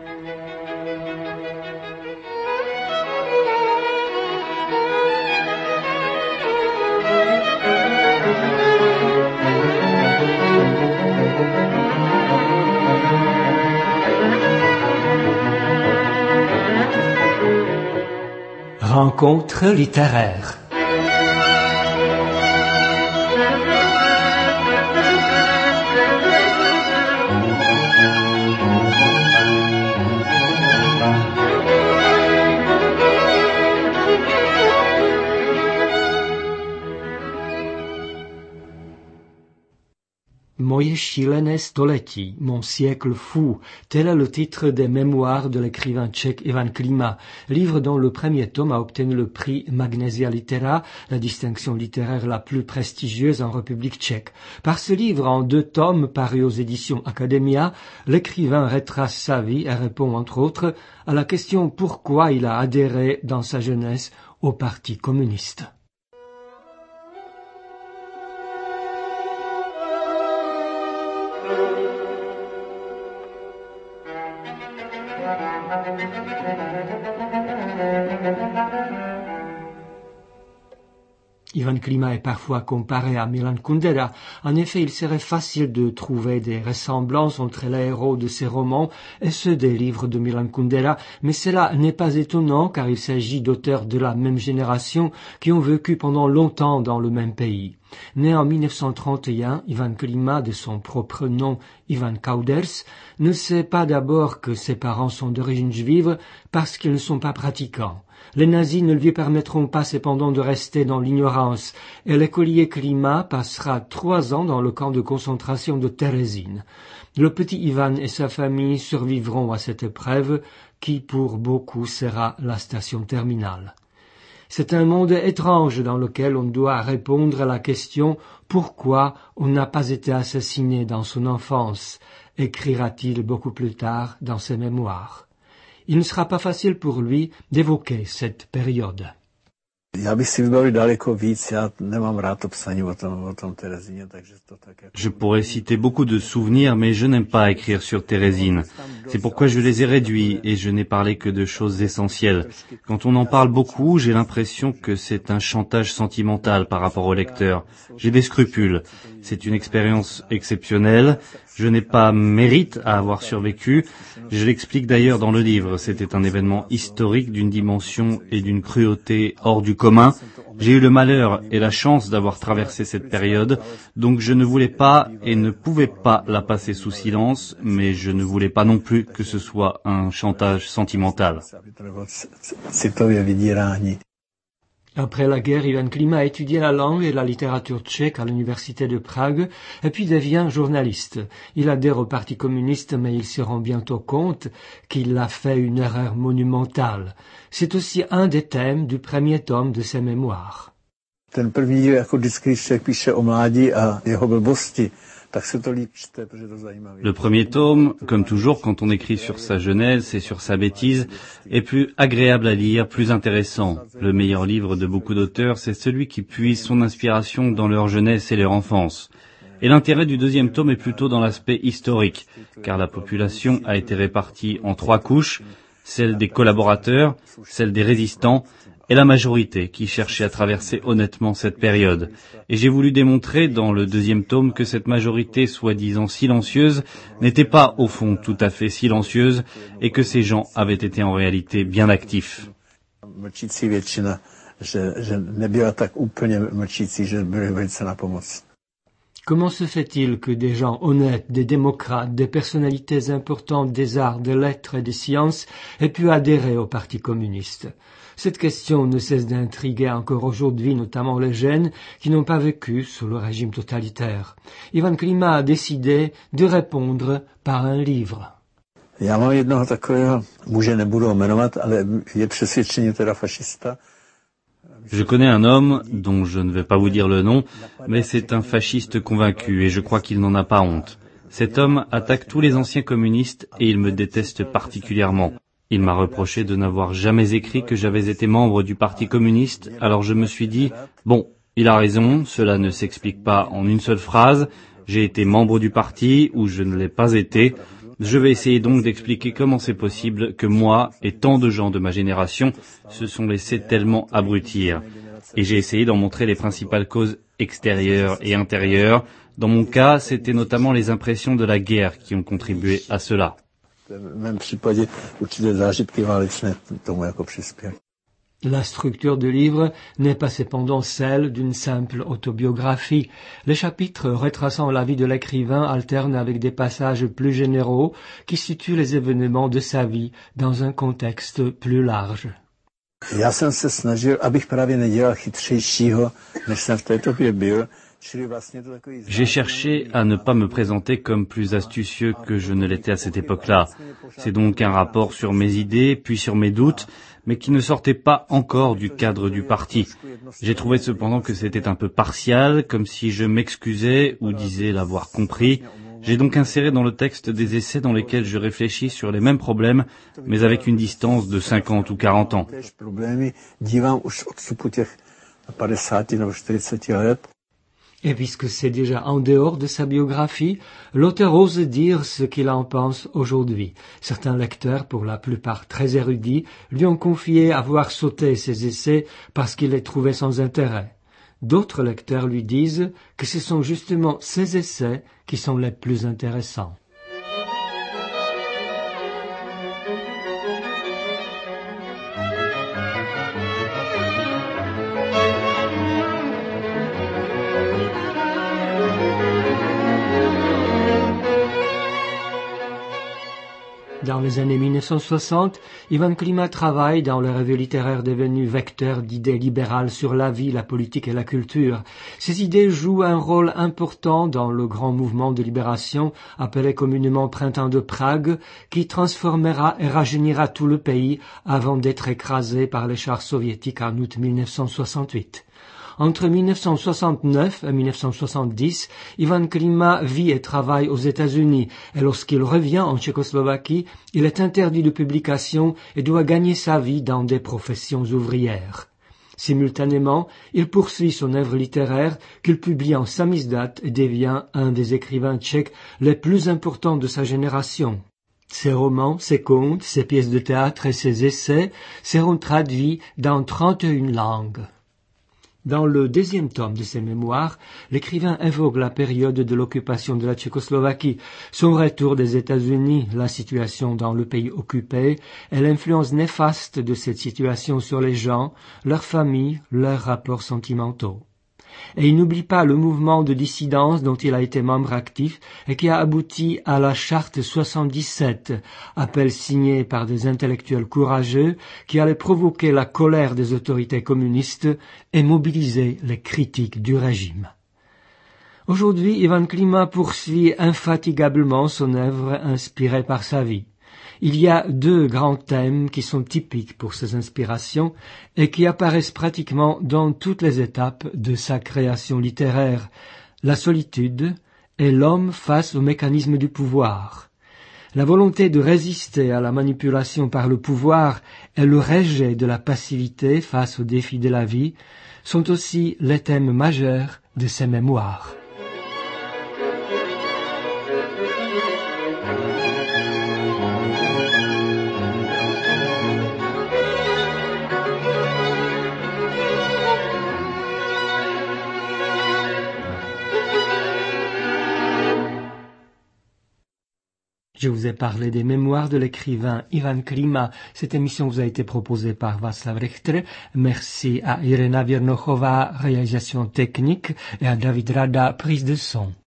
Rencontre littéraire. Moje šílené století, mon siècle fou, tel est le titre des mémoires de l'écrivain tchèque Ivan Klima, livre dont le premier tome a obtenu le prix Magnesia Litera, la distinction littéraire la plus prestigieuse en République tchèque. Par ce livre en 2 tomes paru aux éditions Academia, l'écrivain retrace sa vie et répond entre autres à la question pourquoi il a adhéré dans sa jeunesse au Parti communiste. Ivan Klima est parfois comparé à Milan Kundera. En effet, il serait facile de trouver des ressemblances entre les héros de ses romans et ceux des livres de Milan Kundera, mais cela n'est pas étonnant car il s'agit d'auteurs de la même génération qui ont vécu pendant longtemps dans le même pays. Né en 1931, Ivan Klima, de son propre nom Ivan Kauders, ne sait pas d'abord que ses parents sont d'origine juive parce qu'ils ne sont pas pratiquants. Les nazis ne lui permettront pas cependant de rester dans l'ignorance et l'écolier Klima passera 3 ans dans le camp de concentration de Terezín. Le petit Ivan et sa famille survivront à cette épreuve qui pour beaucoup sera la station terminale. C'est un monde étrange dans lequel on doit répondre à la question pourquoi on n'a pas été assassiné dans son enfance, écrira-t-il beaucoup plus tard dans ses mémoires. Il ne sera pas facile pour lui d'évoquer cette période. Je pourrais citer beaucoup de souvenirs, mais je n'aime pas écrire sur Terezín. C'est pourquoi je les ai réduits et je n'ai parlé que de choses essentielles. Quand on en parle beaucoup, j'ai l'impression que c'est un chantage sentimental par rapport au lecteur. J'ai des scrupules. C'est une expérience exceptionnelle. Je n'ai pas mérite à avoir survécu. Je l'explique d'ailleurs dans le livre. C'était un événement historique d'une dimension et d'une cruauté hors du commun. J'ai eu le malheur et la chance d'avoir traversé cette période, donc je ne voulais pas et ne pouvais pas la passer sous silence, mais je ne voulais pas non plus que ce soit un chantage sentimental. Après la guerre, Ivan Klima a étudié la langue et la littérature tchèque à l'université de Prague, et puis devient journaliste. Il adhère au Parti communiste, mais il se rend bientôt compte qu'il a fait une erreur monumentale. C'est aussi un des thèmes du premier tome de ses mémoires. Le premier tome, comme toujours quand on écrit sur sa jeunesse et sur sa bêtise, est plus agréable à lire, plus intéressant. Le meilleur livre de beaucoup d'auteurs, c'est celui qui puise son inspiration dans leur jeunesse et leur enfance. Et l'intérêt du deuxième tome est plutôt dans l'aspect historique, car la population a été répartie en 3 couches, celle des collaborateurs, celle des résistants, et la majorité qui cherchait à traverser honnêtement cette période. Et j'ai voulu démontrer dans le deuxième tome que cette majorité soi-disant silencieuse n'était pas au fond tout à fait silencieuse et que ces gens avaient été en réalité bien actifs. Comment se fait-il que des gens honnêtes, des démocrates, des personnalités importantes des arts, des lettres et des sciences aient pu adhérer au Parti communiste? Cette question ne cesse d'intriguer encore aujourd'hui, notamment les jeunes qui n'ont pas vécu sous le régime totalitaire. Ivan Klima a décidé de répondre par un livre. Je connais un homme, dont je ne vais pas vous dire le nom, mais c'est un fasciste convaincu et je crois qu'il n'en a pas honte. Cet homme attaque tous les anciens communistes et il me déteste particulièrement. Il m'a reproché de n'avoir jamais écrit que j'avais été membre du Parti communiste, alors je me suis dit, bon, il a raison, cela ne s'explique pas en une seule phrase, j'ai été membre du parti ou je ne l'ai pas été, Je vais essayer donc d'expliquer comment c'est possible que moi et tant de gens de ma génération se sont laissés tellement abrutir. Et j'ai essayé d'en montrer les principales causes extérieures et intérieures. Dans mon cas, c'était notamment les impressions de la guerre qui ont contribué à cela. La structure du livre n'est pas cependant celle d'une simple autobiographie. Les chapitres retraçant la vie de l'écrivain alternent avec des passages plus généraux qui situent les événements de sa vie dans un contexte plus large. Já jsem se snažil, abych právě nedělal chytřejšího, než jsem v té době byl. J'ai cherché à ne pas me présenter comme plus astucieux que je ne l'étais à cette époque-là. C'est donc un rapport sur mes idées, puis sur mes doutes, mais qui ne sortait pas encore du cadre du parti. J'ai trouvé cependant que c'était un peu partial, comme si je m'excusais ou disais l'avoir compris. J'ai donc inséré dans le texte des essais dans lesquels je réfléchis sur les mêmes problèmes, mais avec une distance de 50 ou 40 ans. Et puisque c'est déjà en dehors de sa biographie, l'auteur ose dire ce qu'il en pense aujourd'hui. Certains lecteurs, pour la plupart très érudits, lui ont confié avoir sauté ses essais parce qu'il les trouvait sans intérêt. D'autres lecteurs lui disent que ce sont justement ses essais qui sont les plus intéressants. Dans les années 1960, Ivan Klima travaille dans les revues littéraires devenues vecteurs d'idées libérales sur la vie, la politique et la culture. Ces idées jouent un rôle important dans le grand mouvement de libération appelé communément Printemps de Prague, qui transformera et rajeunira tout le pays avant d'être écrasé par les chars soviétiques en août 1968. Entre 1969 et 1970, Ivan Klima vit et travaille aux États-Unis et lorsqu'il revient en Tchécoslovaquie, il est interdit de publication et doit gagner sa vie dans des professions ouvrières. Simultanément, il poursuit son œuvre littéraire qu'il publie en samizdat et devient un des écrivains tchèques les plus importants de sa génération. Ses romans, ses contes, ses pièces de théâtre et ses essais seront traduits dans 31 langues. Dans le deuxième tome de ses mémoires, l'écrivain évoque la période de l'occupation de la Tchécoslovaquie, son retour des États-Unis, la situation dans le pays occupé et l'influence néfaste de cette situation sur les gens, leurs familles, leurs rapports sentimentaux. Et il n'oublie pas le mouvement de dissidence dont il a été membre actif et qui a abouti à la Charte 77, appel signé par des intellectuels courageux qui allait provoquer la colère des autorités communistes et mobiliser les critiques du régime. Aujourd'hui, Ivan Klima poursuit infatigablement son œuvre inspirée par sa vie. Il y a deux grands thèmes qui sont typiques pour ses inspirations et qui apparaissent pratiquement dans toutes les étapes de sa création littéraire, la solitude et l'homme face au mécanisme du pouvoir. La volonté de résister à la manipulation par le pouvoir et le rejet de la passivité face aux défis de la vie sont aussi les thèmes majeurs de ses mémoires. Je vous ai parlé des mémoires de l'écrivain Ivan Klima. Cette émission vous a été proposée par Václav Richter. Merci à Irena Virnochová, réalisation technique, et à David Rada, prise de son.